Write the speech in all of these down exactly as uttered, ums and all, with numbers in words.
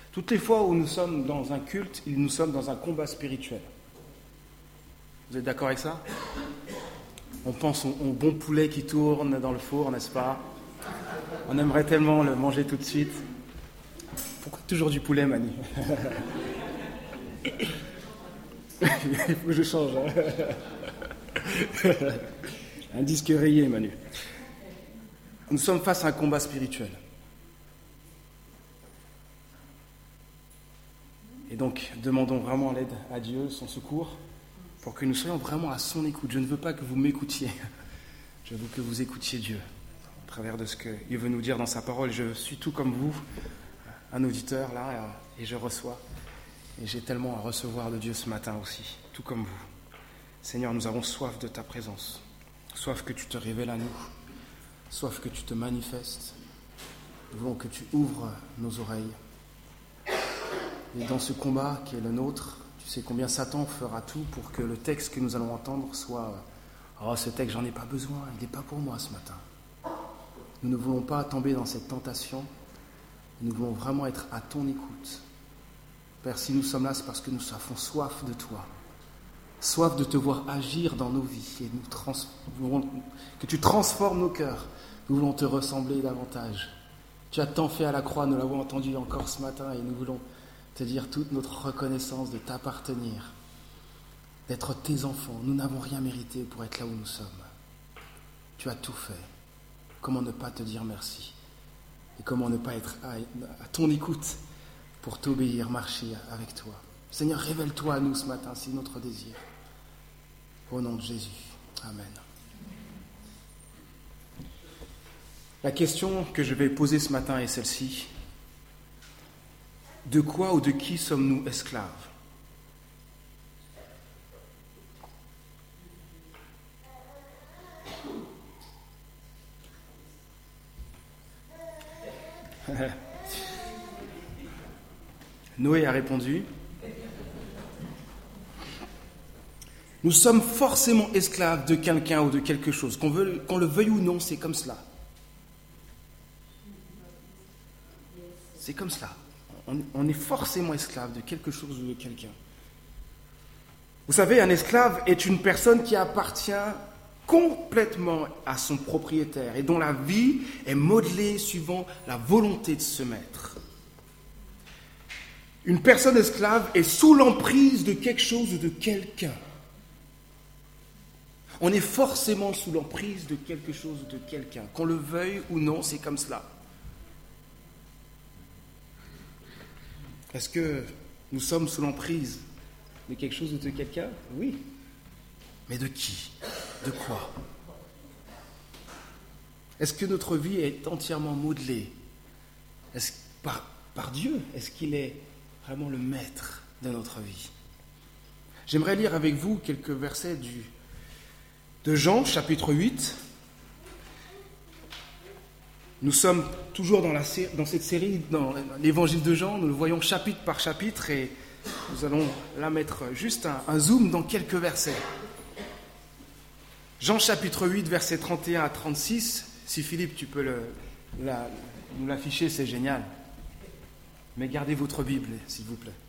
Toutes les fois où nous sommes dans un culte, nous sommes dans un combat spirituel. Vous êtes d'accord avec ça? On pense au, au bon poulet qui tourne dans le four, n'est-ce pas? On aimerait tellement le manger tout de suite. Pourquoi toujours du poulet, Manu? Il faut que je change. Hein. Un disque rayé, Manu. Nous sommes face à un combat spirituel. Et donc, demandons vraiment l'aide à Dieu, son secours, pour que nous soyons vraiment à son écoute. Je ne veux pas que vous m'écoutiez. Je veux que vous écoutiez Dieu, à travers de ce qu'il veut nous dire dans sa parole. Je suis tout comme vous, un auditeur, là, et je reçois. Et j'ai tellement à recevoir de Dieu ce matin aussi, tout comme vous. Seigneur, nous avons soif de ta présence, soif que tu te révèles à nous, soif que tu te manifestes. Nous voulons que tu ouvres nos oreilles. Et dans ce combat qui est le nôtre, tu sais combien Satan fera tout pour que le texte que nous allons entendre soit « Oh, ce texte, j'en ai pas besoin, il n'est pas pour moi ce matin. » Nous ne voulons pas tomber dans cette tentation, nous voulons vraiment être à ton écoute. Père, si nous sommes là, c'est parce que nous avons soif de toi, soif de te voir agir dans nos vies, et nous trans- nous voulons que tu transformes nos cœurs. Nous voulons te ressembler davantage. Tu as tant fait à la croix, nous l'avons entendu encore ce matin, et nous voulons te dire toute notre reconnaissance de t'appartenir, d'être tes enfants. Nous n'avons rien mérité pour être là où nous sommes. Tu as tout fait. Comment ne pas te dire merci? Et comment ne pas être à, à ton écoute pour t'obéir, marcher avec toi? Seigneur, révèle-toi à nous ce matin, c'est notre désir. Au nom de Jésus. Amen. La question que je vais poser ce matin est celle-ci. De quoi ou de qui sommes-nous esclaves? Noé a répondu, nous sommes forcément esclaves de quelqu'un ou de quelque chose. Qu'on, veut, qu'on le veuille ou non, c'est comme cela. C'est comme cela. On, on est forcément esclave de quelque chose ou de quelqu'un. Vous savez, un esclave est une personne qui appartient complètement à son propriétaire et dont la vie est modelée suivant la volonté de ce maître. Une personne esclave est sous l'emprise de quelque chose ou de quelqu'un. On est forcément sous l'emprise de quelque chose ou de quelqu'un. Qu'on le veuille ou non, c'est comme cela. Est-ce que nous sommes sous l'emprise de quelque chose ou de quelqu'un? Oui. Mais de qui? De quoi? Est-ce que notre vie est entièrement modelée Est-ce, par, par Dieu? Est-ce qu'il est vraiment le maître de notre vie? J'aimerais lire avec vous quelques versets du, de Jean, chapitre huit. Nous sommes toujours dans, la, dans cette série, dans l'évangile de Jean, nous le voyons chapitre par chapitre et nous allons là mettre juste un, un zoom dans quelques versets. Jean chapitre huit, versets trente et un à trente-six. Si Philippe, tu peux le, la, nous l'afficher, c'est génial. Mais gardez votre Bible, s'il vous plaît.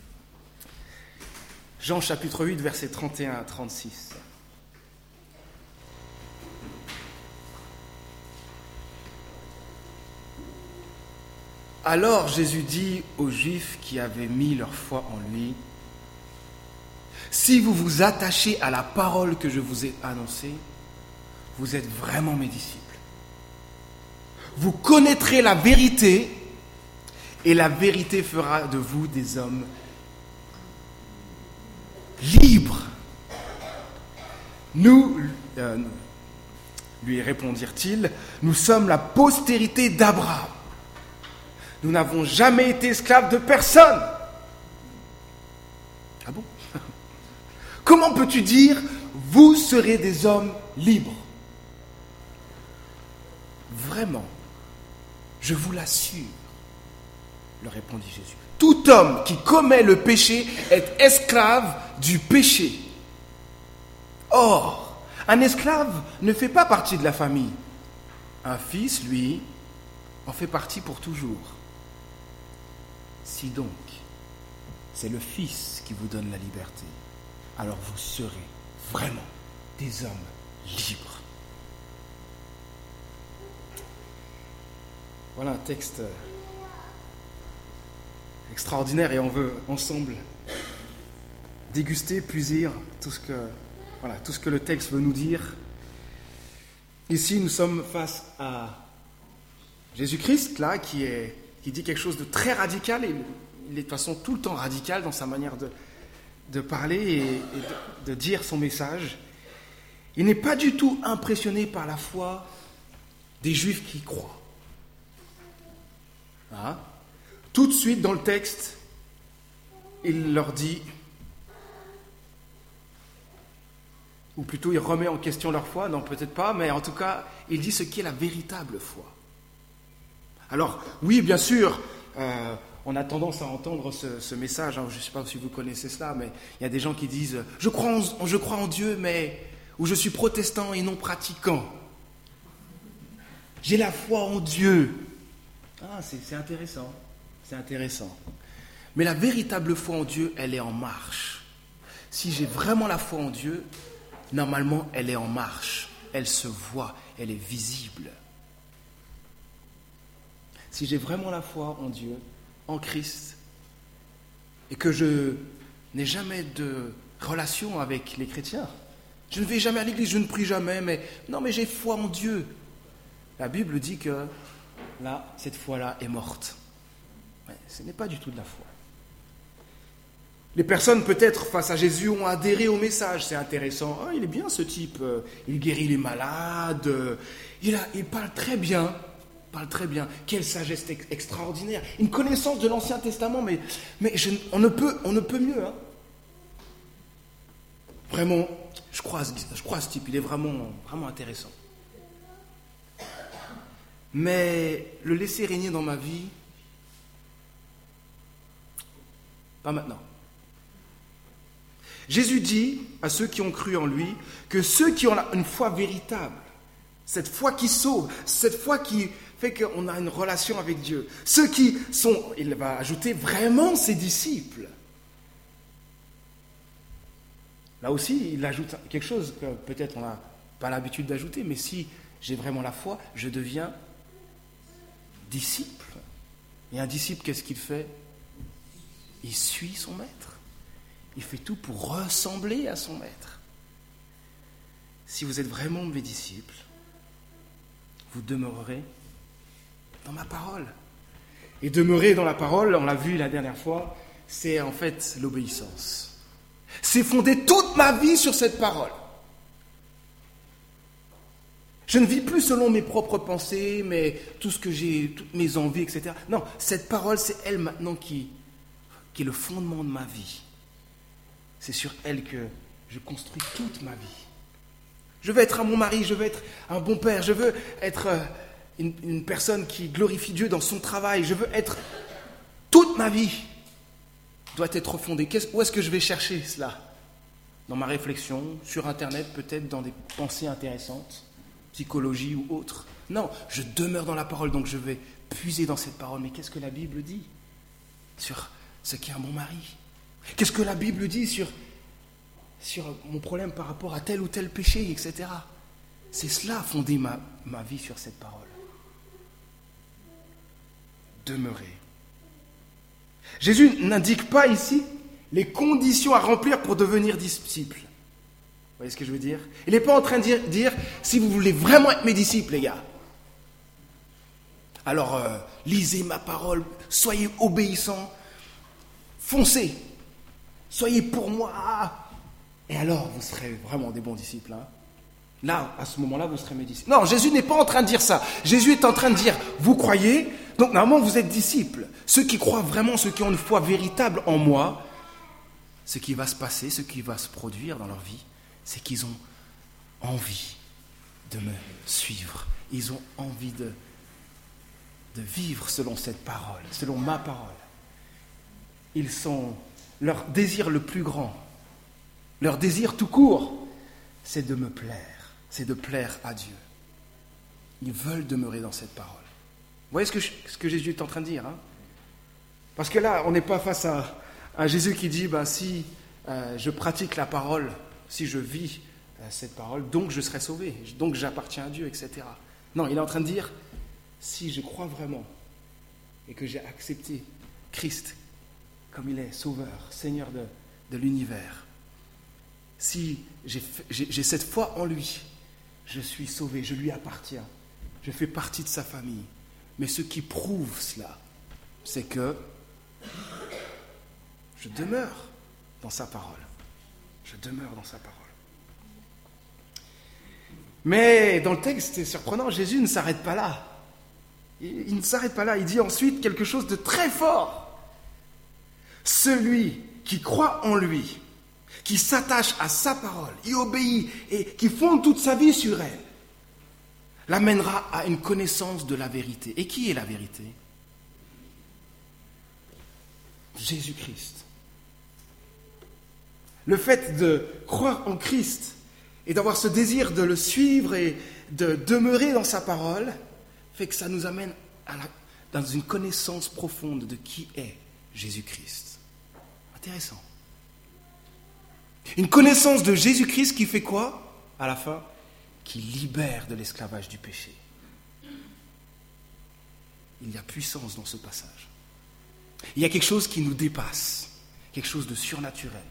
Jean chapitre huit, versets trente et un à trente-six. Alors Jésus dit aux Juifs qui avaient mis leur foi en lui, « Si vous vous attachez à la parole que je vous ai annoncée, vous êtes vraiment mes disciples. Vous connaîtrez la vérité et la vérité fera de vous des hommes libres. » Nous, euh, lui répondirent-ils, nous sommes la postérité d'Abraham. Nous n'avons jamais été esclaves de personne. Ah bon? Comment peux-tu dire, vous serez des hommes libres? Vraiment, je vous l'assure, leur répondit Jésus. Tout homme qui commet le péché est esclave du péché. Or, un esclave ne fait pas partie de la famille. Un fils, lui, en fait partie pour toujours. Si donc c'est le Fils qui vous donne la liberté, alors vous serez vraiment des hommes libres. Voilà un texte extraordinaire et on veut ensemble déguster, puiser tout ce que, voilà, tout ce que le texte veut nous dire. Ici, nous sommes face à Jésus-Christ, là, qui, est, qui dit quelque chose de très radical, et il est de toute façon tout le temps radical dans sa manière de, de parler et, et de, de dire son message. Il n'est pas du tout impressionné par la foi des Juifs qui y croient. Hein? Tout de suite dans le texte, il leur dit, ou plutôt il remet en question leur foi, non peut-être pas, mais en tout cas, il dit ce qu'est la véritable foi. Alors, oui, bien sûr, euh, on a tendance à entendre ce, ce message, hein, je ne sais pas si vous connaissez cela, mais il y a des gens qui disent « je crois en, je crois en Dieu, mais ou je suis protestant et non pratiquant. J'ai la foi en Dieu. » Ah, c'est, c'est intéressant, c'est intéressant. Mais la véritable foi en Dieu, elle est en marche. Si j'ai vraiment la foi en Dieu, normalement, elle est en marche. Elle se voit, elle est visible. Si j'ai vraiment la foi en Dieu, en Christ, et que je n'ai jamais de relation avec les chrétiens, je ne vais jamais à l'église, je ne prie jamais, mais non, mais j'ai foi en Dieu. La Bible dit que là, cette foi-là est morte. Mais ce n'est pas du tout de la foi. Les personnes, peut-être, face à Jésus, ont adhéré au message. C'est intéressant. Oh, il est bien, ce type. Il guérit les malades. Il, a, il parle très bien. Il parle très bien. Quelle sagesse ex- extraordinaire. Une connaissance de l'Ancien Testament, mais, mais je, on, ne peut, on ne peut mieux. Hein. Vraiment, je crois, je crois à ce type. Il est vraiment, vraiment intéressant. Mais le laisser régner dans ma vie, pas maintenant. Jésus dit à ceux qui ont cru en lui que ceux qui ont une foi véritable, cette foi qui sauve, cette foi qui fait qu'on a une relation avec Dieu, ceux qui sont, il va ajouter, vraiment ses disciples. Là aussi, il ajoute quelque chose que peut-être on n'a pas l'habitude d'ajouter, mais si j'ai vraiment la foi, je deviens disciple. Et un disciple, qu'est-ce qu'il fait? Il suit son maître. Il fait tout pour ressembler à son maître. Si vous êtes vraiment mes disciples, vous demeurerez dans ma parole. Et demeurer dans la parole, on l'a vu la dernière fois, c'est en fait l'obéissance. C'est fonder toute ma vie sur cette parole. Je ne vis plus selon mes propres pensées, mais tout ce que j'ai, toutes mes envies, et cetera. Non, cette parole, c'est elle maintenant qui, qui est le fondement de ma vie. C'est sur elle que je construis toute ma vie. Je veux être un bon mari, je veux être un bon père, je veux être une, une personne qui glorifie Dieu dans son travail, je veux être... Toute ma vie doit être fondée. Qu'est-ce, où est-ce que je vais chercher cela? Dans ma réflexion, sur Internet, peut-être dans des pensées intéressantes, psychologie ou autre. Non, je demeure dans la parole, donc je vais puiser dans cette parole. Mais qu'est-ce que la Bible dit sur ce qu'est un bon mari? Qu'est-ce que la Bible dit sur, sur mon problème par rapport à tel ou tel péché, et cetera. C'est cela, fonder ma, ma vie sur cette parole. Demeurer. Jésus n'indique pas ici les conditions à remplir pour devenir disciple. Vous voyez ce que je veux dire? Il n'est pas en train de dire, dire si vous voulez vraiment être mes disciples, les gars, alors euh, lisez ma parole, soyez obéissants, foncez, soyez pour moi, et alors vous serez vraiment des bons disciples. Hein? Là, à ce moment-là, vous serez mes disciples. Non, Jésus n'est pas en train de dire ça. Jésus est en train de dire, vous croyez, donc normalement vous êtes disciples. Ceux qui croient vraiment, ceux qui ont une foi véritable en moi, ce qui va se passer, ce qui va se produire dans leur vie, c'est qu'ils ont envie de me suivre. Ils ont envie de, de vivre selon cette parole, selon ma parole. Ils sont, leur désir le plus grand, leur désir tout court, c'est de me plaire, c'est de plaire à Dieu. Ils veulent demeurer dans cette parole. Vous voyez ce que, je, ce que Jésus est en train de dire, hein? Parce que là, on n'est pas face à, à Jésus qui dit, ben, si euh, je pratique la parole, si je vis euh, cette parole, donc je serai sauvé, donc j'appartiens à Dieu, et cetera. Non, il est en train de dire, si je crois vraiment et que j'ai accepté Christ comme il est, Sauveur, Seigneur de, de l'univers, si j'ai, j'ai, j'ai cette foi en lui, je suis sauvé, je lui appartiens, je fais partie de sa famille. Mais ce qui prouve cela, c'est que je demeure dans sa parole. Je demeure dans sa parole. Mais dans le texte, c'est surprenant, Jésus ne s'arrête pas là. Il, il ne s'arrête pas là, il dit ensuite quelque chose de très fort. Celui qui croit en lui, qui s'attache à sa parole, y obéit et qui fonde toute sa vie sur elle, l'amènera à une connaissance de la vérité. Et qui est la vérité ? Jésus-Christ. Le fait de croire en Christ et d'avoir ce désir de le suivre et de demeurer dans sa parole fait que ça nous amène à la, dans une connaissance profonde de qui est Jésus-Christ. Intéressant. Une connaissance de Jésus-Christ qui fait quoi, à la fin ? Qui libère de l'esclavage du péché. Il y a puissance dans ce passage. Il y a quelque chose qui nous dépasse, quelque chose de surnaturel,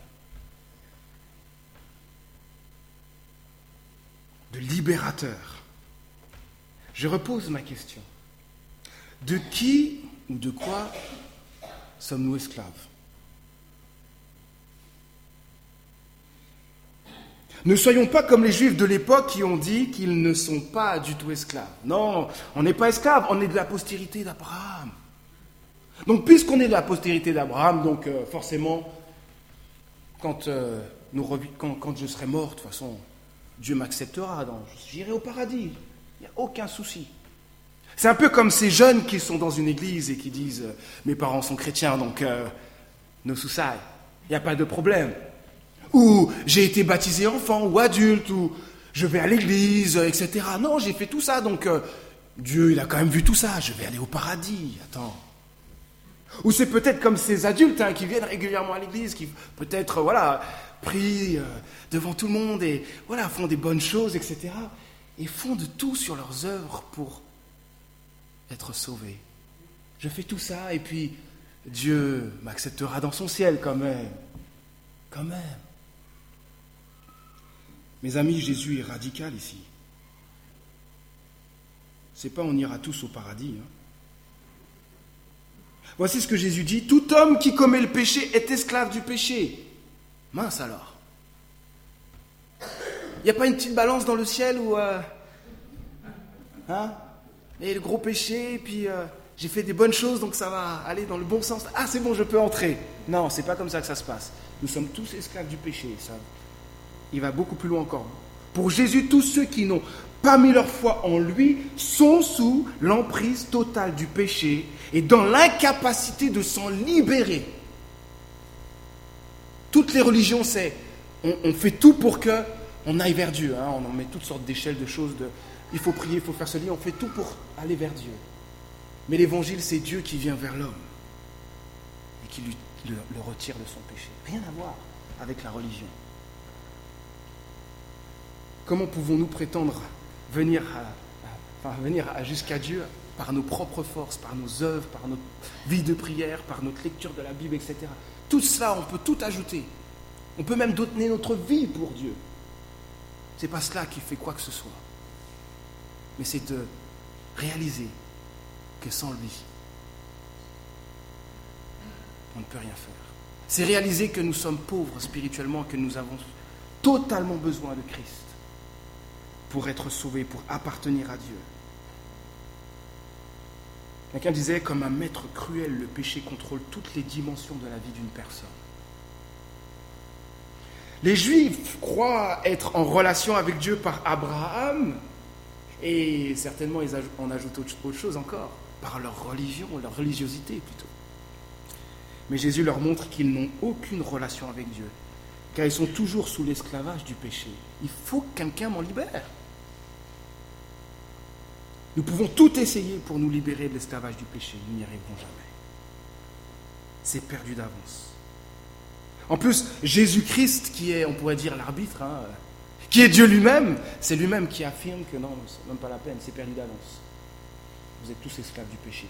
de libérateur. Je repose ma question. De qui ou de quoi sommes-nous esclaves ? Ne soyons pas comme les Juifs de l'époque qui ont dit qu'ils ne sont pas du tout esclaves. Non, on n'est pas esclaves, on est de la postérité d'Abraham. Donc, puisqu'on est de la postérité d'Abraham, donc euh, forcément, quand, euh, nous revi- quand, quand je serai mort, de toute façon, Dieu m'acceptera, donc j'irai au paradis, il n'y a aucun souci. C'est un peu comme ces jeunes qui sont dans une église et qui disent euh, « mes parents sont chrétiens, donc euh, no suicide, il n'y a pas de problème ». Ou j'ai été baptisé enfant ou adulte, ou je vais à l'église, et cetera. Non, j'ai fait tout ça, donc euh, Dieu, il a quand même vu tout ça, je vais aller au paradis, attends. Ou c'est peut-être comme ces adultes hein, qui viennent régulièrement à l'église, qui peut-être, euh, voilà, prient euh, devant tout le monde et voilà, font des bonnes choses, et cetera. Et font de tout sur leurs œuvres pour être sauvés. Je fais tout ça et puis Dieu m'acceptera dans son ciel quand même. Quand même. Mes amis, Jésus est radical ici. C'est pas on ira tous au paradis. Hein. Voici ce que Jésus dit. Tout homme qui commet le péché est esclave du péché. Mince alors. Il n'y a pas une petite balance dans le ciel où... Euh, hein, et le gros péché, et puis euh, j'ai fait des bonnes choses, donc ça va aller dans le bon sens. Ah, c'est bon, je peux entrer. Non, c'est pas comme ça que ça se passe. Nous sommes tous esclaves du péché. Ça, il va beaucoup plus loin encore. Pour Jésus, tous ceux qui n'ont pas mis leur foi en lui sont sous l'emprise totale du péché et dans l'incapacité de s'en libérer. Toutes les religions, c'est on, on fait tout pour que on aille vers Dieu. Hein, on en met toutes sortes d'échelles de choses. De, il faut prier, il faut faire ceci. On fait tout pour aller vers Dieu. Mais l'évangile, c'est Dieu qui vient vers l'homme et qui lui, le, le retire de son péché. Rien à voir avec la religion. Comment pouvons-nous prétendre venir, à, à, enfin, venir à, jusqu'à Dieu par nos propres forces, par nos œuvres, par notre vie de prière, par notre lecture de la Bible, et cetera. Tout cela, on peut tout ajouter. On peut même donner notre vie pour Dieu. Ce n'est pas cela qui fait quoi que ce soit. Mais c'est de réaliser que sans lui, on ne peut rien faire. C'est réaliser que nous sommes pauvres spirituellement, que nous avons totalement besoin de Christ pour être sauvés, pour appartenir à Dieu. Quelqu'un disait, comme un maître cruel, le péché contrôle toutes les dimensions de la vie d'une personne. Les Juifs croient être en relation avec Dieu par Abraham, et certainement ils en ajoutent autre chose encore, par leur religion, leur religiosité plutôt. Mais Jésus leur montre qu'ils n'ont aucune relation avec Dieu, car ils sont toujours sous l'esclavage du péché. Il faut que quelqu'un m'en libère. Nous pouvons tout essayer pour nous libérer de l'esclavage du péché, nous n'y arriverons jamais. c'est perdu d'avance. En plus, Jésus-Christ, qui est, on pourrait dire, l'arbitre, hein, qui est Dieu lui-même, c'est lui-même qui affirme que non, c'est même pas la peine, c'est perdu d'avance. Vous êtes tous esclaves du péché.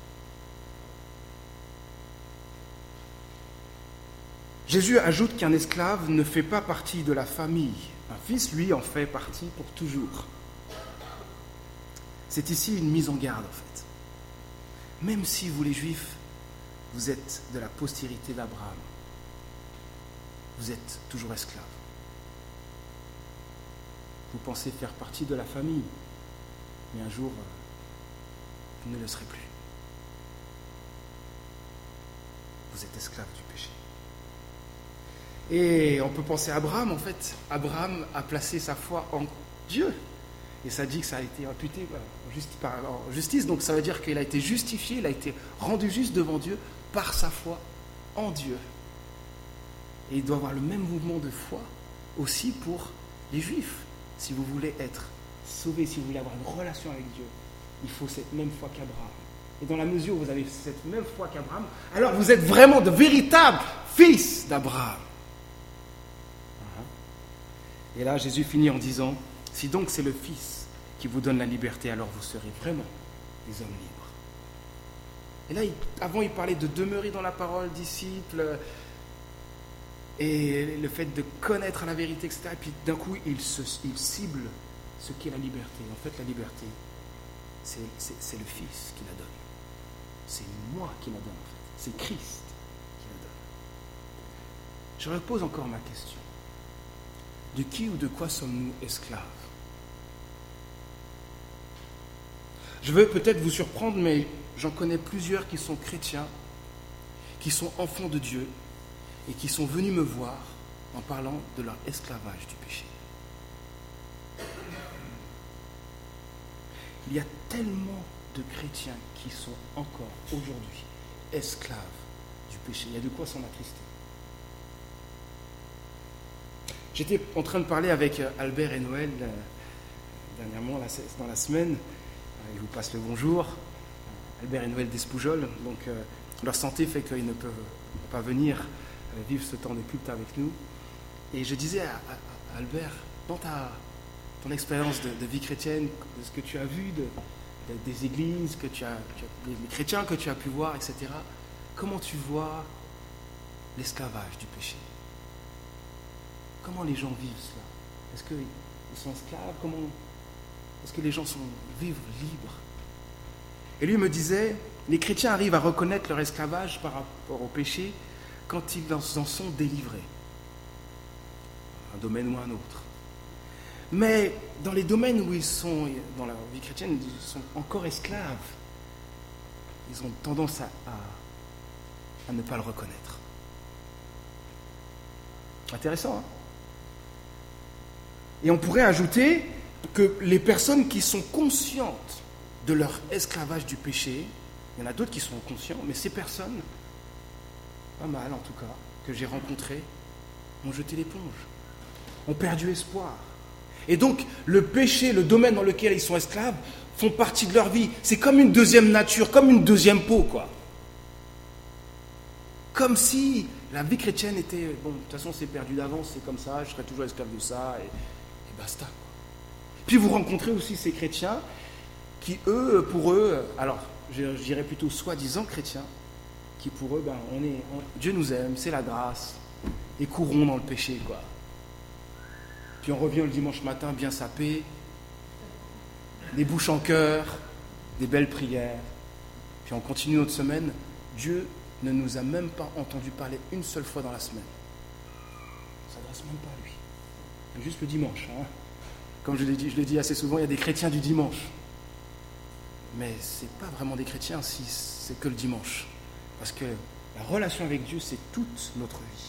Jésus ajoute qu'un esclave ne fait pas partie de la famille. Un fils, lui, en fait partie pour toujours. C'est ici une mise en garde, en fait. Même si vous, les Juifs, vous êtes de la postérité d'Abraham, vous êtes toujours esclaves. Vous pensez faire partie de la famille, mais un jour, vous ne le serez plus. Vous êtes esclaves du péché. Et on peut penser à Abraham, en fait. Abraham a placé sa foi en Dieu. Et ça dit que ça a été imputé par justice. Donc ça veut dire qu'il a été justifié, il a été rendu juste devant Dieu par sa foi en Dieu. Et il doit avoir le même mouvement de foi aussi pour les Juifs. Si vous voulez être sauvés, si vous voulez avoir une relation avec Dieu, il faut cette même foi qu'Abraham. Et dans la mesure où vous avez cette même foi qu'Abraham, alors vous êtes vraiment de véritables fils d'Abraham. Et là, Jésus finit en disant, si donc c'est le Fils qui vous donne la liberté, alors vous serez vraiment des hommes libres. Et là, il, avant, il parlait de demeurer dans la parole, disciples, et le fait de connaître la vérité, et cetera. Et puis d'un coup, il, se, il cible ce qu'est la liberté. En fait, la liberté, c'est, c'est, c'est le Fils qui la donne. C'est moi qui la donne, en fait. C'est Christ qui la donne. Je repose encore ma question. De qui ou de quoi sommes-nous esclaves? Je veux peut-être vous surprendre, mais j'en connais plusieurs qui sont chrétiens, qui sont enfants de Dieu et qui sont venus me voir en parlant de leur esclavage du péché. Il y a tellement de chrétiens qui sont encore aujourd'hui esclaves du péché. Il y a de quoi s'en attrister. J'étais en train de parler avec Albert et Noël euh, dernièrement, là, dans la semaine. Ils vous passent le bonjour. Albert et Noël d'Espoujols. Donc, euh, leur santé fait qu'ils ne peuvent pas venir euh, vivre ce temps de culte avec nous. Et je disais à, à, à Albert, dans ta, ton expérience de, de vie chrétienne, de ce que tu as vu de, de, des églises, que tu as, tu as, les chrétiens que tu as pu voir, et cetera, comment tu vois l'esclavage du péché? Comment les gens vivent cela? Est-ce qu'ils sont esclaves? Comment est-ce que les gens sont, vivent libres? Et lui me disait, les chrétiens arrivent à reconnaître leur esclavage par rapport au péché quand ils en sont délivrés. Un domaine ou un autre. Mais dans les domaines où ils sont, dans la vie chrétienne, ils sont encore esclaves. Ils ont tendance à, à, à ne pas le reconnaître. Intéressant, hein? Et on pourrait ajouter que les personnes qui sont conscientes de leur esclavage du péché, il y en a d'autres qui sont conscients, mais ces personnes, pas mal en tout cas, que j'ai rencontrées, ont jeté l'éponge, ont perdu espoir. Et donc, le péché, le domaine dans lequel ils sont esclaves, font partie de leur vie. C'est comme une deuxième nature, comme une deuxième peau, quoi. Comme si la vie chrétienne était, bon, de toute façon c'est perdu d'avance, c'est comme ça, je serai toujours esclave de ça, et, et basta. Puis vous rencontrez aussi ces chrétiens qui, eux, pour eux, alors je, je dirais plutôt soi-disant chrétiens, qui pour eux, ben, on est, on, Dieu nous aime, c'est la grâce, et courons dans le péché, quoi. Puis on revient le dimanche matin bien sapé, des bouches en cœur, des belles prières, puis on continue notre semaine. Dieu ne nous a même pas entendu parler une seule fois dans la semaine. On ne s'adresse même pas à lui. C'est juste le dimanche. Hein. Comme je l'ai dit, je le dis assez souvent, il y a des chrétiens du dimanche. Mais ce n'est pas vraiment des chrétiens si c'est que le dimanche. Parce que la relation avec Dieu, c'est toute notre vie.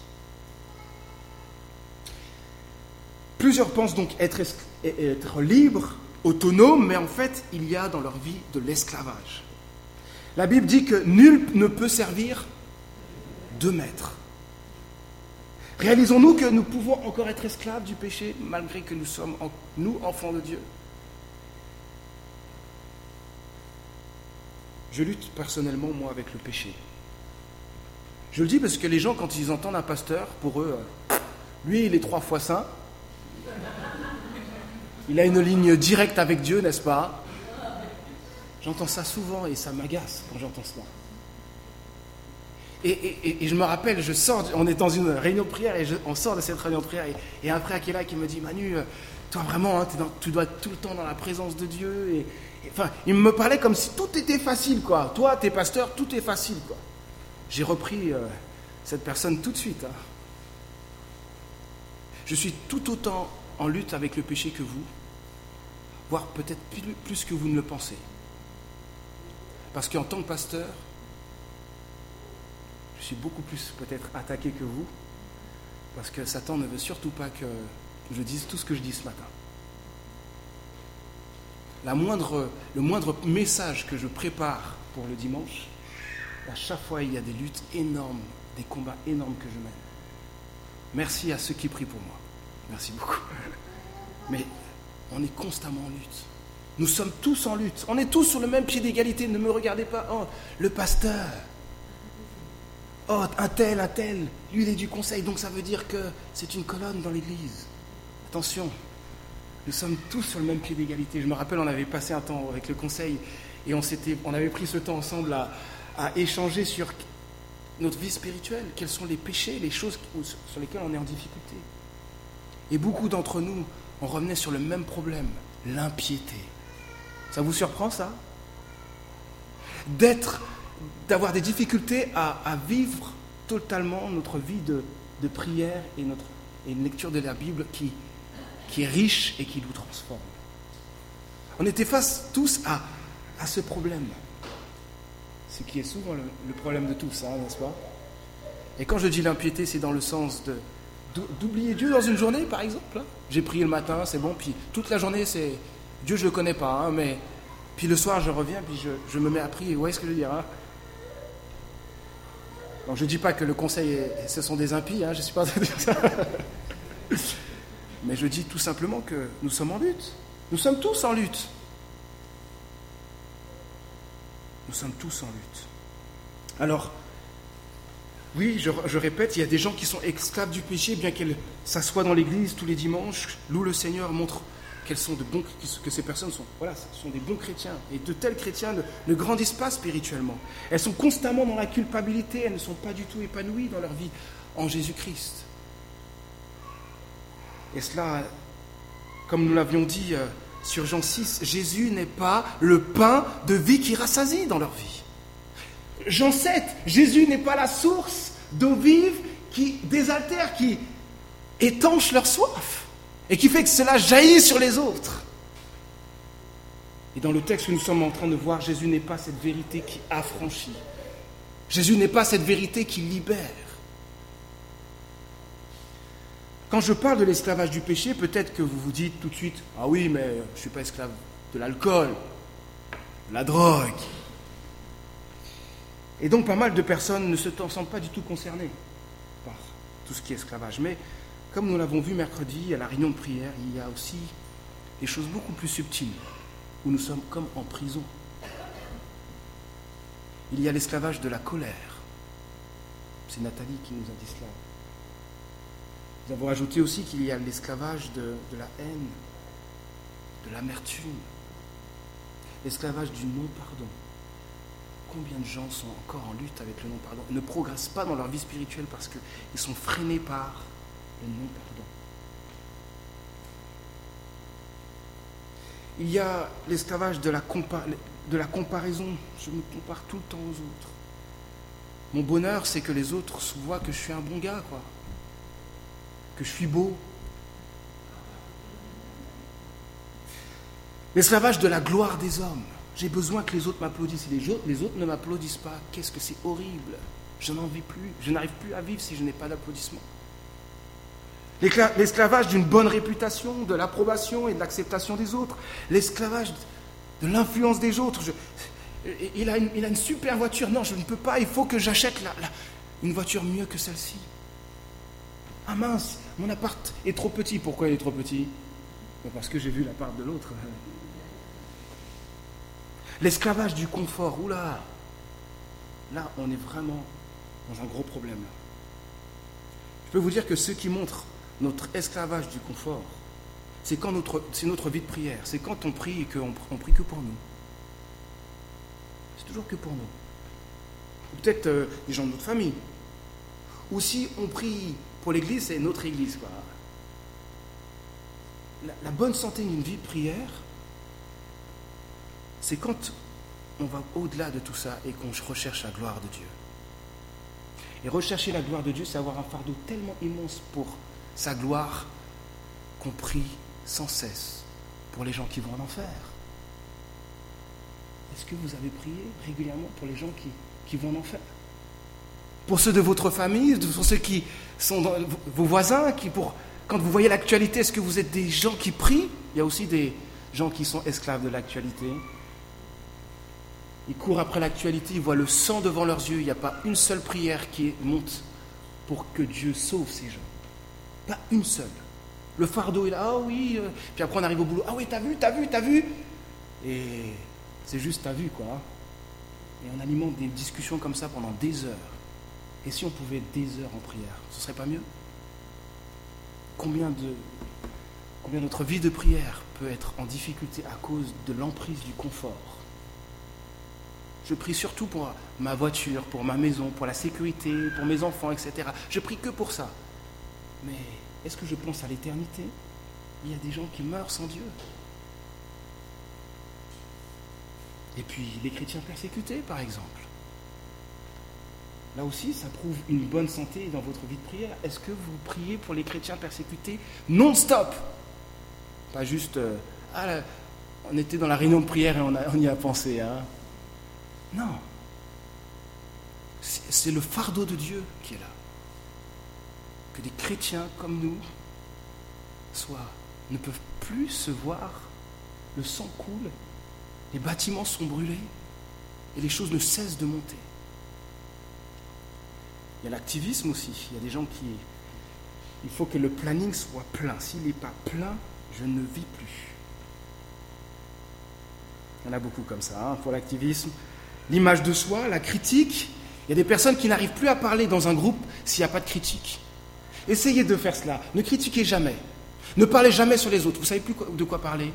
Plusieurs pensent donc être, être libres, autonomes, mais en fait, il y a dans leur vie de l'esclavage. La Bible dit que nul ne peut servir deux maîtres. Réalisons-nous que nous pouvons encore être esclaves du péché, malgré que nous sommes, nous, enfants de Dieu. Je lutte personnellement, moi, avec le péché. Je le dis parce que les gens, quand ils entendent un pasteur, pour eux, euh, lui, il est trois fois saint. Il a une ligne directe avec Dieu, n'est-ce pas? J'entends ça souvent et ça m'agace quand j'entends cela. Et, et, et je me rappelle, je sors, on est dans une réunion de prière et je, on sort de cette réunion de prière et, et un frère qui est là qui me dit, Manu, toi vraiment, hein, dans, tu dois être tout le temps dans la présence de Dieu. Et, et, enfin, il me parlait comme si tout était facile, quoi. Toi, t'es pasteur, tout est facile, quoi. J'ai repris euh, cette personne tout de suite. Hein. Je suis tout autant en lutte avec le péché que vous, voire peut-être plus, plus que vous ne le pensez. Parce qu'en tant que pasteur, je suis beaucoup plus peut-être attaqué que vous, parce que Satan ne veut surtout pas que je dise tout ce que je dis ce matin. La moindre, le moindre message que je prépare pour le dimanche, à chaque fois il y a des luttes énormes, des combats énormes que je mène. Merci à ceux qui prient pour moi. Merci beaucoup. Mais on est constamment en lutte. Nous sommes tous en lutte. On est tous sur le même pied d'égalité. Ne me regardez pas. Oh, le pasteur. Oh, un tel, un tel. Lui, il est du conseil. Donc ça veut dire que c'est une colonne dans l'église. Attention. Nous sommes tous sur le même pied d'égalité. Je me rappelle, on avait passé un temps avec le conseil et on, s'était, on avait pris ce temps ensemble à, à échanger sur notre vie spirituelle. Quels sont les péchés, les choses sur lesquelles on est en difficulté. Et beaucoup d'entre nous, on revenait sur le même problème, l'impiété. Ça vous surprend, ça? D'être, d'avoir des difficultés à, à vivre totalement notre vie de, de prière et, notre, et une lecture de la Bible qui, qui est riche et qui nous transforme. On était face tous à, à ce problème. Ce qui est souvent le, le problème de tous, hein, n'est-ce pas? Et quand je dis l'impiété, c'est dans le sens de, d'oublier Dieu dans une journée, par exemple. Hein. J'ai prié le matin, c'est bon, puis toute la journée, c'est Dieu, je ne le connais pas, hein, mais puis le soir, je reviens, puis je, je me mets à prier. Vous voyez ce que je veux dire, hein? Donc, je ne dis pas que le conseil, est, ce sont des impies, hein, je ne suis pas en train de dire ça. Mais je dis tout simplement que nous sommes en lutte. Nous sommes tous en lutte. Nous sommes tous en lutte. Alors, oui, je, je répète, il y a des gens qui sont esclaves du péché, bien qu'elles s'assoient dans l'église tous les dimanches, louent le Seigneur, montrent qu'elles sont de bons, que ces personnes sont, voilà, sont des bons chrétiens. Et de tels chrétiens ne, ne grandissent pas spirituellement. Elles sont constamment dans la culpabilité, elles ne sont pas du tout épanouies dans leur vie en Jésus-Christ. Et cela, comme nous l'avions dit euh, sur Jean six, Jésus n'est pas le pain de vie qui rassasie dans leur vie. Jean sept, Jésus n'est pas la source d'eau vive qui désaltère, qui étanche leur soif et qui fait que cela jaillit sur les autres. Et dans le texte que nous sommes en train de voir, Jésus n'est pas cette vérité qui affranchit. Jésus n'est pas cette vérité qui libère. Quand je parle de l'esclavage du péché, peut-être que vous vous dites tout de suite « Ah oui, mais je ne suis pas esclave de l'alcool, de la drogue. » Et donc pas mal de personnes ne se sentent pas du tout concernées par tout ce qui est esclavage. Mais comme nous l'avons vu mercredi à la réunion de prière, il y a aussi des choses beaucoup plus subtiles, où nous sommes comme en prison. Il y a l'esclavage de la colère. C'est Nathalie qui nous a dit cela. Nous avons ajouté aussi qu'il y a l'esclavage de, de la haine, de l'amertume, l'esclavage du non-pardon. Combien de gens sont encore en lutte avec le non-pardon, ne progressent pas dans leur vie spirituelle parce qu'ils sont freinés par le non-pardon. Il y a l'esclavage de la, compa- de la comparaison. Je me compare tout le temps aux autres. Mon bonheur, c'est que les autres voient que je suis un bon gars, quoi. Que je suis beau. L'esclavage de la gloire des hommes. J'ai besoin que les autres m'applaudissent. Si les autres, les autres ne m'applaudissent pas, qu'est-ce que c'est horrible. Je n'en vis plus. Je n'arrive plus à vivre si je n'ai pas d'applaudissements. L'esclavage d'une bonne réputation, de l'approbation et de l'acceptation des autres. L'esclavage de l'influence des autres. Je, il, a une, il a une super voiture. Non, je ne peux pas. Il faut que j'achète la, la, une voiture mieux que celle-ci. Ah mince, mon appart est trop petit. Pourquoi il est trop petit? Parce que j'ai vu l'appart de l'autre. L'esclavage du confort. Oula, là, on est vraiment, dans un gros problème. Là. Je peux vous dire que ce qui montre notre esclavage du confort, c'est quand notre, c'est notre vie de prière. C'est quand on prie et qu'on on prie que pour nous. C'est toujours que pour nous. Ou peut-être euh, les gens de notre famille. Ou si on prie pour l'église, c'est notre église. Quoi. La, la bonne santé d'une vie de prière, c'est quand on va au-delà de tout ça et qu'on recherche la gloire de Dieu. Et rechercher la gloire de Dieu, c'est avoir un fardeau tellement immense pour sa gloire qu'on prie sans cesse pour les gens qui vont en enfer. Est-ce que vous avez prié régulièrement pour les gens qui, qui vont en enfer? Pour ceux de votre famille, pour ceux qui sont dans, vos voisins, qui pour, quand vous voyez l'actualité, est-ce que vous êtes des gens qui prient? Il y a aussi des gens qui sont esclaves de l'actualité. Ils courent après l'actualité, ils voient le sang devant leurs yeux. Il n'y a pas une seule prière qui monte pour que Dieu sauve ces gens. Pas une seule. Le fardeau est là, ah oui. Euh... Puis après on arrive au boulot, ah oui, t'as vu, t'as vu, t'as vu. Et c'est juste t'as vu, quoi. Et on alimente des discussions comme ça pendant des heures. Et si on pouvait être des heures en prière, ce serait pas mieux? Combien de, combien notre vie de prière peut être en difficulté à cause de l'emprise du confort? Je prie surtout pour ma voiture, pour ma maison, pour la sécurité, pour mes enfants, et cetera. Je prie que pour ça. Mais est-ce que je pense à l'éternité? Il y a des gens qui meurent sans Dieu. Et puis les chrétiens persécutés, par exemple. Là aussi, ça prouve une bonne santé dans votre vie de prière. Est-ce que vous priez pour les chrétiens persécutés non-stop? Pas juste, euh, ah, là, on était dans la réunion de prière et on, a, on y a pensé, hein. Non. C'est, c'est le fardeau de Dieu qui est là. Que des chrétiens comme nous soient, ne peuvent plus se voir, le sang coule, les bâtiments sont brûlés et les choses ne cessent de monter. Il y a l'activisme aussi. Il y a des gens qui... Il faut que le planning soit plein. S'il n'est pas plein, je ne vis plus. Il y en a beaucoup comme ça, hein, pour l'activisme. L'image de soi, la critique. Il y a des personnes qui n'arrivent plus à parler dans un groupe s'il n'y a pas de critique. Essayez de faire cela. Ne critiquez jamais. Ne parlez jamais sur les autres. Vous ne savez plus de quoi parler.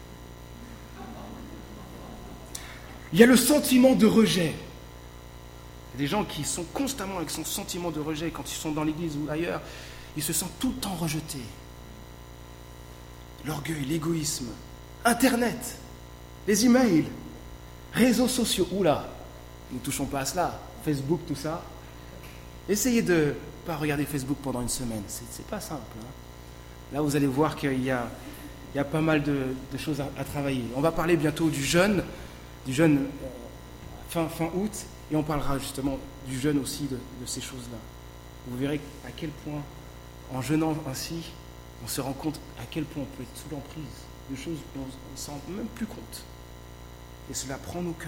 Il y a le sentiment de rejet. Il y a des gens qui sont constamment avec son sentiment de rejet quand ils sont dans l'église ou ailleurs. Ils se sentent tout le temps rejetés. L'orgueil, l'égoïsme, Internet, les emails, réseaux sociaux. Oula, nous ne touchons pas à cela. Facebook, tout ça. Essayez de ne pas regarder Facebook pendant une semaine. C'est, c'est pas simple. Hein. Là, vous allez voir qu'il y a, il y a pas mal de, de choses à, à travailler. On va parler bientôt du jeûne, du jeûne euh, fin, fin août, et on parlera justement du jeûne aussi, de, de ces choses-là. Vous verrez à quel point, en jeûnant ainsi, on se rend compte à quel point on peut être sous l'emprise de choses dont on ne s'en rend même plus compte. Et cela prend nos cœurs.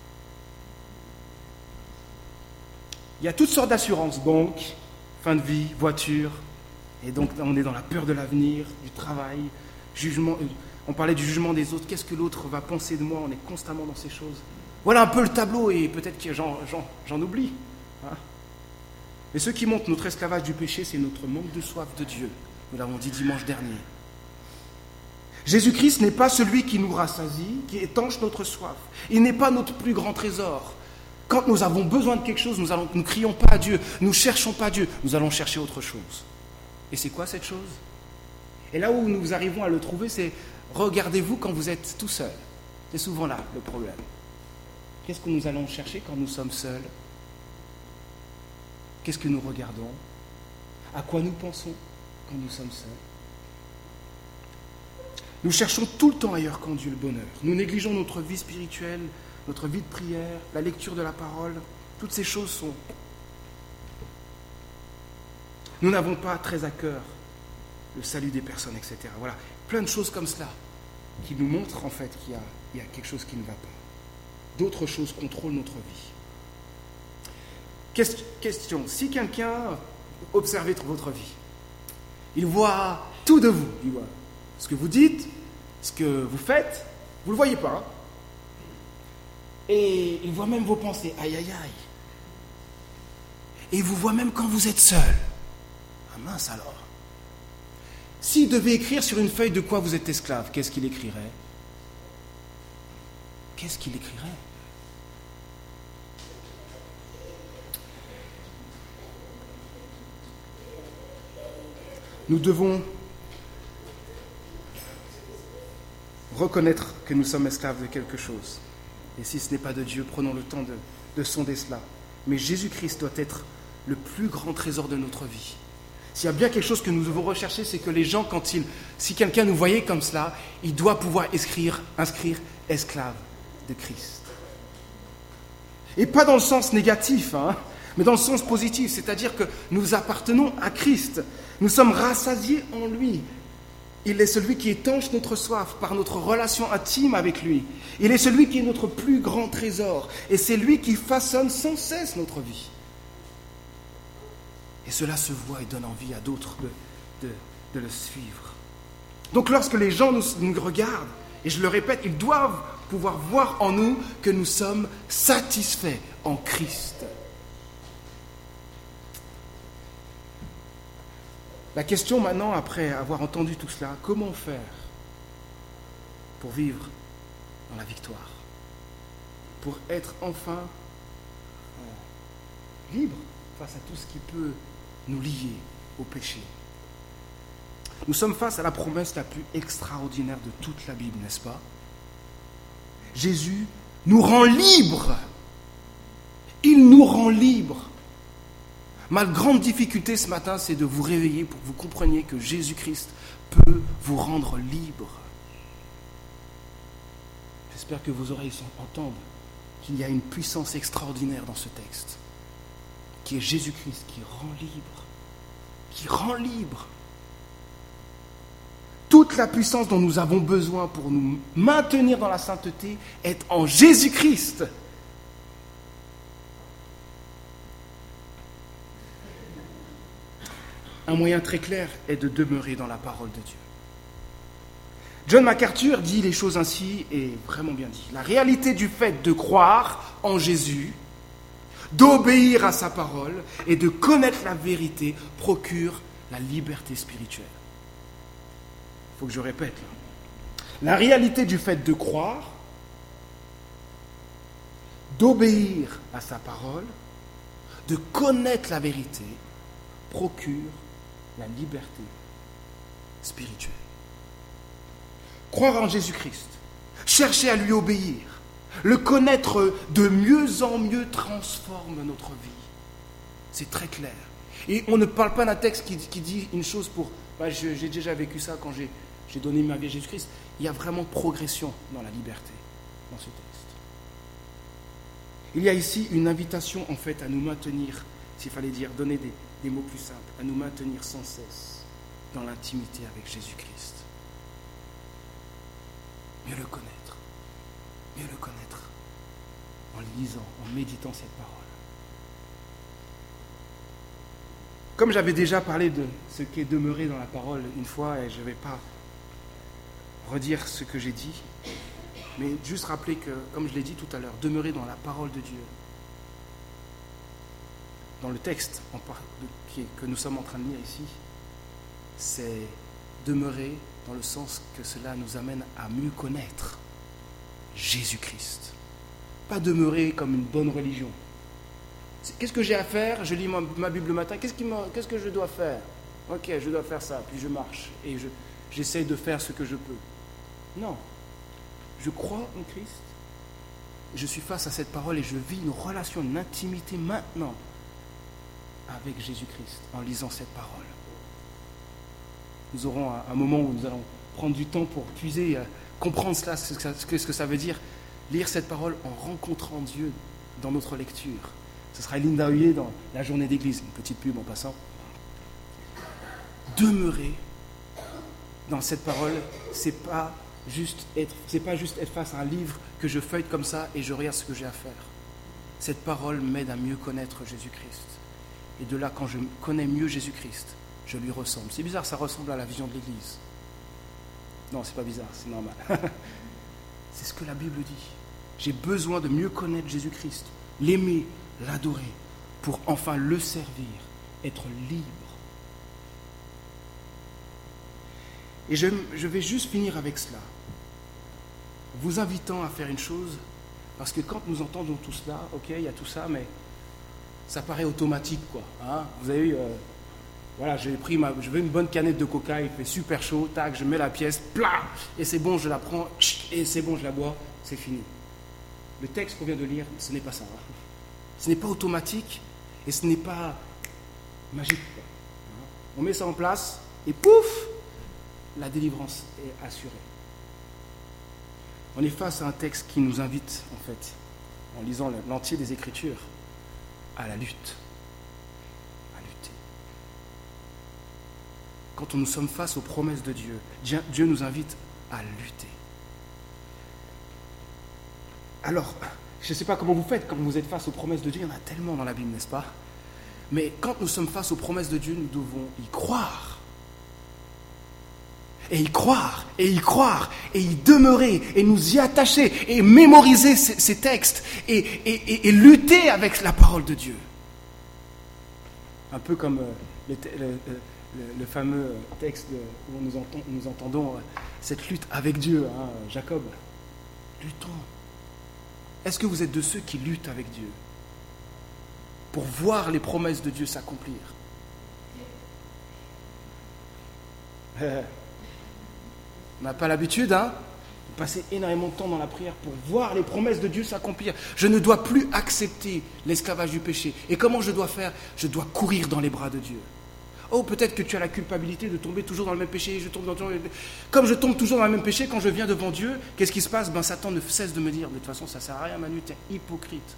Il y a toutes sortes d'assurances, banque, fin de vie, voiture, et donc on est dans la peur de l'avenir, du travail, jugement. On parlait du jugement des autres, qu'est-ce que l'autre va penser de moi? On est constamment dans ces choses. Voilà un peu le tableau, et peut-être que j'en, j'en, j'en oublie. Hein. Mais ce qui montre notre esclavage du péché, c'est notre manque de soif de Dieu. Nous l'avons dit dimanche dernier. Jésus-Christ n'est pas celui qui nous rassasie, qui étanche notre soif. Il n'est pas notre plus grand trésor. Quand nous avons besoin de quelque chose, nous ne nous crions pas à Dieu, nous ne cherchons pas Dieu, nous allons chercher autre chose. Et c'est quoi cette chose? Et là où nous arrivons à le trouver, c'est regardez-vous quand vous êtes tout seul. C'est souvent là le problème. Qu'est-ce que nous allons chercher quand nous sommes seuls? Qu'est-ce que nous regardons? À quoi nous pensons quand nous sommes seuls? Nous cherchons tout le temps ailleurs qu'en Dieu le bonheur. Nous négligeons notre vie spirituelle, notre vie de prière, la lecture de la parole. Toutes ces choses sont... Nous n'avons pas très à cœur le salut des personnes, et cetera. Voilà, plein de choses comme cela qui nous montrent en fait qu'il y a, il y a quelque chose qui ne va pas. D'autres choses contrôlent notre vie. Question, si quelqu'un observait votre vie, il voit tout de vous, il voit ce que vous dites, ce que vous faites, vous ne le voyez pas. Hein? Et il voit même vos pensées, aïe aïe aïe. Et il vous voit même quand vous êtes seul. Ah mince alors. S'il devait écrire sur une feuille de quoi vous êtes esclave, qu'est-ce qu'il écrirait? Qu'est-ce qu'il écrirait? Nous devons reconnaître que nous sommes esclaves de quelque chose. Et si ce n'est pas de Dieu, prenons le temps de, de sonder cela. Mais Jésus-Christ doit être le plus grand trésor de notre vie. S'il y a bien quelque chose que nous devons rechercher, c'est que les gens, quand ils, si quelqu'un nous voyait comme cela, il doit pouvoir inscrire, inscrire esclave de Christ. Et pas dans le sens négatif, hein, mais dans le sens positif, c'est-à-dire que nous appartenons à Christ. Nous sommes rassasiés en lui. Il est celui qui étanche notre soif par notre relation intime avec lui. Il est celui qui est notre plus grand trésor. Et c'est lui qui façonne sans cesse notre vie. Et cela se voit et donne envie à d'autres de, de, de le suivre. Donc lorsque les gens nous, nous regardent, et je le répète, ils doivent pouvoir voir en nous que nous sommes satisfaits en Christ. La question maintenant, après avoir entendu tout cela, comment faire pour vivre dans la victoire? Pour être enfin euh, libre face à tout ce qui peut nous lier au péché. Nous sommes face à la promesse la plus extraordinaire de toute la Bible, n'est-ce pas? Jésus nous rend libres. Il nous rend libres. Ma grande difficulté ce matin, c'est de vous réveiller pour que vous compreniez que Jésus-Christ peut vous rendre libre. J'espère que vos oreilles entendent qu'il y a une puissance extraordinaire dans ce texte, qui est Jésus-Christ qui rend libre, qui rend libre. Toute la puissance dont nous avons besoin pour nous maintenir dans la sainteté est en Jésus-Christ. Un moyen très clair est de demeurer dans la parole de Dieu. John MacArthur dit les choses ainsi, et vraiment bien dit. La réalité du fait de croire en Jésus, d'obéir à sa parole et de connaître la vérité procure la liberté spirituelle. Il faut que je répète là. La réalité du fait de croire, d'obéir à sa parole, de connaître la vérité procure la liberté spirituelle. Croire en Jésus-Christ, chercher à lui obéir, le connaître de mieux en mieux transforme notre vie. C'est très clair. Et on ne parle pas d'un texte qui, qui dit une chose pour... Bah, je, j'ai déjà vécu ça quand j'ai, j'ai donné ma vie à Jésus-Christ. Il y a vraiment progression dans la liberté, dans ce texte. Il y a ici une invitation en fait à nous maintenir, s'il fallait dire, donner des, des mots plus simples, à nous maintenir sans cesse dans l'intimité avec Jésus-Christ. Mieux le connaître, mieux le connaître en lisant, en méditant cette parole. Comme j'avais déjà parlé de ce qu'est demeurer dans la parole une fois, et je ne vais pas redire ce que j'ai dit, mais juste rappeler que, comme je l'ai dit tout à l'heure, demeurer dans la parole de Dieu, dans le texte en par, de, que nous sommes en train de lire ici, c'est demeurer dans le sens que cela nous amène à mieux connaître Jésus-Christ. Pas demeurer comme une bonne religion. Qu'est-ce que j'ai à faire? Je lis ma, ma Bible le matin. Qu'est-ce, qui m'a, qu'est-ce que je dois faire? Ok, je dois faire ça. Puis je marche et je, j'essaie de faire ce que je peux. Non. Je crois en Christ. Je suis face à cette parole et je vis une relation, une intimité maintenant avec Jésus-Christ en lisant cette parole. Nous aurons un, un moment où nous allons prendre du temps pour puiser, euh, comprendre cela, ce que, ça, ce que ça veut dire, lire cette parole en rencontrant Dieu dans notre lecture. Ce sera Linda Huyer dans la journée d'église, une petite pub en passant. Demeurer dans cette parole, c'est pas juste être, c'est pas juste être face à un livre que je feuillete comme ça et je regarde ce que j'ai à faire. Cette parole m'aide à mieux connaître Jésus-Christ. Et de là, quand je connais mieux Jésus-Christ, je lui ressemble. C'est bizarre, ça ressemble à la vision de l'Église. Non, c'est pas bizarre, c'est normal. C'est ce que la Bible dit. J'ai besoin de mieux connaître Jésus-Christ, l'aimer, l'adorer, pour enfin le servir, être libre. Et je, je vais juste finir avec cela, vous invitant à faire une chose, parce que quand nous entendons tout cela, ok, il y a tout ça, mais ça paraît automatique, quoi. Hein. Vous avez eu, euh, voilà, j'ai pris ma, je veux une bonne canette de coca, il fait super chaud, tac, je mets la pièce, plat, et c'est bon, je la prends, et c'est bon, je la bois, c'est fini. Le texte qu'on vient de lire, ce n'est pas ça. Hein. Ce n'est pas automatique, et ce n'est pas magique, quoi. Hein. On met ça en place, et pouf, la délivrance est assurée. On est face à un texte qui nous invite, en fait, en lisant l'entier des Écritures, à la lutte. À lutter. Quand nous sommes face aux promesses de Dieu, Dieu nous invite à lutter. Alors, je ne sais pas comment vous faites quand vous êtes face aux promesses de Dieu, il y en a tellement dans la Bible, n'est-ce pas? Mais quand nous sommes face aux promesses de Dieu, nous devons y croire. Et y croire, et y croire, et y demeurer, et nous y attacher, et mémoriser ces, ces textes, et, et, et, et lutter avec la parole de Dieu. Un peu comme euh, le, le, le, le fameux texte où nous, entend, nous entendons euh, cette lutte avec Dieu, hein, Jacob. Luttons. Est-ce que vous êtes de ceux qui luttent avec Dieu pour voir les promesses de Dieu s'accomplir? euh, On n'a pas l'habitude, hein, de passer énormément de temps dans la prière pour voir les promesses de Dieu s'accomplir. Je ne dois plus accepter l'esclavage du péché. Et comment je dois faire? Je dois courir dans les bras de Dieu. Oh, peut-être que tu as la culpabilité de tomber toujours dans le même péché. Je tombe dans... Comme je tombe toujours dans le même péché, quand je viens devant Dieu, qu'est-ce qui se passe? Ben, Satan ne cesse de me dire, de toute façon, ça ne sert à rien, Manu, tu es hypocrite.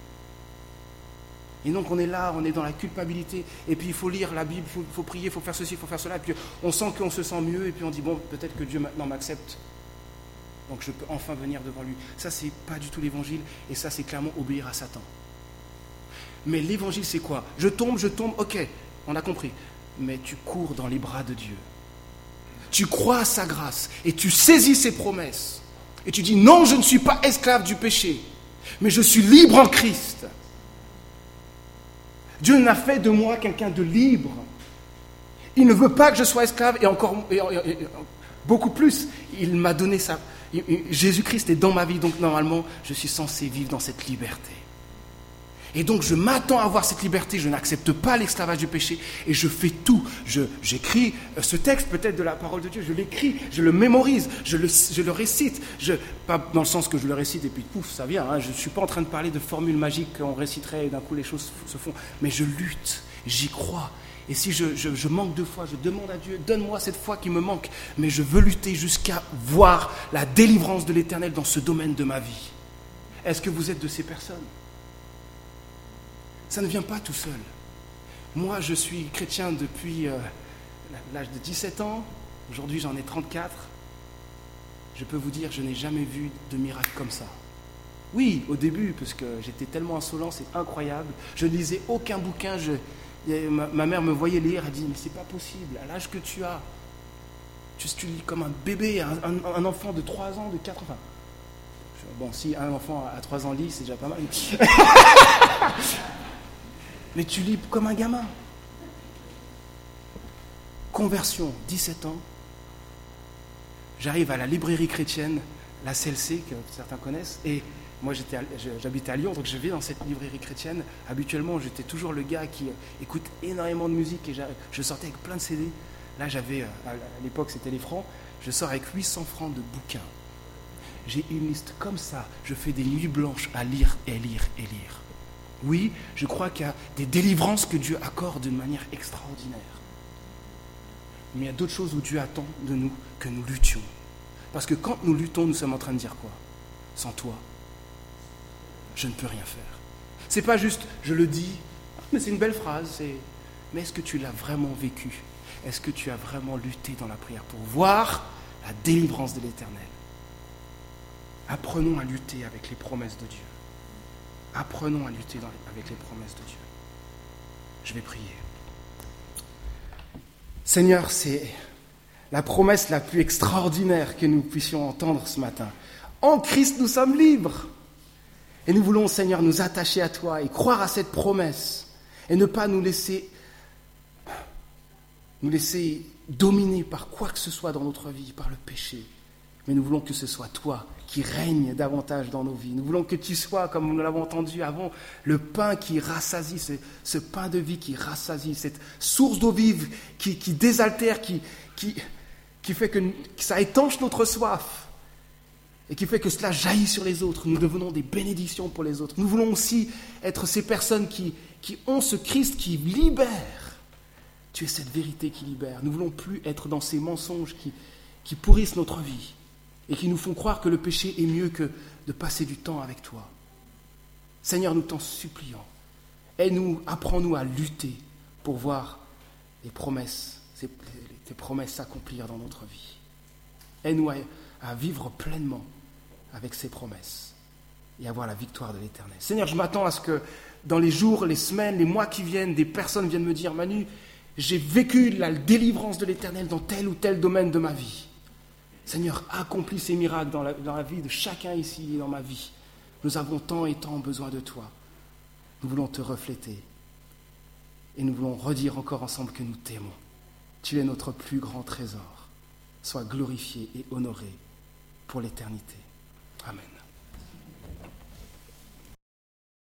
Et donc on est là, on est dans la culpabilité, et puis il faut lire la Bible, il faut, faut prier, il faut faire ceci, il faut faire cela, et puis on sent qu'on se sent mieux, et puis on dit, bon, peut-être que Dieu maintenant m'accepte, donc je peux enfin venir devant lui. Ça, c'est pas du tout l'évangile, et ça, c'est clairement obéir à Satan. Mais l'évangile, c'est quoi? Je tombe, je tombe, ok, on a compris, mais tu cours dans les bras de Dieu. Tu crois à sa grâce, et tu saisis ses promesses, et tu dis, non, je ne suis pas esclave du péché, mais je suis libre en Christ. Dieu n'a fait de moi quelqu'un de libre. Il ne veut pas que je sois esclave, et encore et, et, et, beaucoup plus, il m'a donné ça. Jésus-Christ est dans ma vie, donc normalement, je suis censé vivre dans cette liberté. Et donc, je m'attends à avoir cette liberté, je n'accepte pas l'esclavage du péché, et je fais tout. Je, j'écris ce texte, peut-être de la parole de Dieu, je l'écris, je le mémorise, je le, je le récite, je, pas dans le sens que je le récite et puis pouf, ça vient, hein, je ne suis pas en train de parler de formules magiques qu'on réciterait et d'un coup les choses se font, mais je lutte, j'y crois. Et si je, je, je manque de foi, je demande à Dieu, donne-moi cette foi qui me manque, mais je veux lutter jusqu'à voir la délivrance de l'Éternel dans ce domaine de ma vie. Est-ce que vous êtes de ces personnes? Ça ne vient pas tout seul. Moi, je suis chrétien depuis euh, l'âge de dix-sept ans. Aujourd'hui, j'en ai trente-quatre. Je peux vous dire, je n'ai jamais vu de miracle comme ça. Oui, au début, parce que j'étais tellement insolent, c'est incroyable. Je ne lisais aucun bouquin. Je, ma, ma mère me voyait lire, elle dit, mais c'est pas possible, à l'âge que tu as, tu, tu lis comme un bébé, un, un, un enfant de trois ans, de quatre ans. Enfin, bon, si un enfant à trois ans lit, c'est déjà pas mal. Mais tu lis comme un gamin. Conversion, dix-sept ans. J'arrive à la librairie chrétienne, la C L C, que certains connaissent, et moi j'étais à, j'habitais à Lyon, donc je vais dans cette librairie chrétienne. Habituellement, j'étais toujours le gars qui écoute énormément de musique, et je sortais avec plein de C D. Là, j'avais, à l'époque c'était les francs, je sors avec huit cents francs de bouquins. J'ai une liste comme ça, je fais des nuits blanches à lire et lire et lire. Oui, je crois qu'il y a des délivrances que Dieu accorde d'une manière extraordinaire. Mais il y a d'autres choses où Dieu attend de nous que nous luttions. Parce que quand nous luttons, nous sommes en train de dire quoi? Sans toi, je ne peux rien faire. C'est pas juste, je le dis, mais c'est une belle phrase, c'est... mais est-ce que tu l'as vraiment vécu? Est-ce que tu as vraiment lutté dans la prière pour voir la délivrance de l'Éternel? Apprenons à lutter avec les promesses de Dieu. Apprenons à lutter dans, avec les promesses de Dieu. Je vais prier. Seigneur, c'est la promesse la plus extraordinaire que nous puissions entendre ce matin. En Christ, nous sommes libres. Et nous voulons, Seigneur, nous attacher à toi et croire à cette promesse et ne pas nous laisser, nous laisser dominer par quoi que ce soit dans notre vie, par le péché. Mais nous voulons que ce soit toi qui règne davantage dans nos vies. Nous voulons que tu sois, comme nous l'avons entendu avant, le pain qui rassasie, ce, ce pain de vie qui rassasie, cette source d'eau vive qui, qui désaltère, qui, qui, qui fait que, que ça étanche notre soif et qui fait que cela jaillit sur les autres. Nous devenons des bénédictions pour les autres. Nous voulons aussi être ces personnes qui, qui ont ce Christ qui libère. Tu es cette vérité qui libère. Nous ne voulons plus être dans ces mensonges qui, qui pourrissent notre vie et qui nous font croire que le péché est mieux que de passer du temps avec toi. Seigneur, nous t'en supplions. Aide-nous, apprends-nous à lutter pour voir les promesses, tes promesses s'accomplir dans notre vie. Aide-nous à, à vivre pleinement avec ces promesses et avoir la victoire de l'Éternel. Seigneur, je m'attends à ce que dans les jours, les semaines, les mois qui viennent, des personnes viennent me dire, Manu, j'ai vécu la délivrance de l'Éternel dans tel ou tel domaine de ma vie. Seigneur, accomplis ces miracles dans la, dans la vie de chacun ici et dans ma vie. Nous avons tant et tant besoin de toi. Nous voulons te refléter. Et nous voulons redire encore ensemble que nous t'aimons. Tu es notre plus grand trésor. Sois glorifié et honoré pour l'éternité. Amen.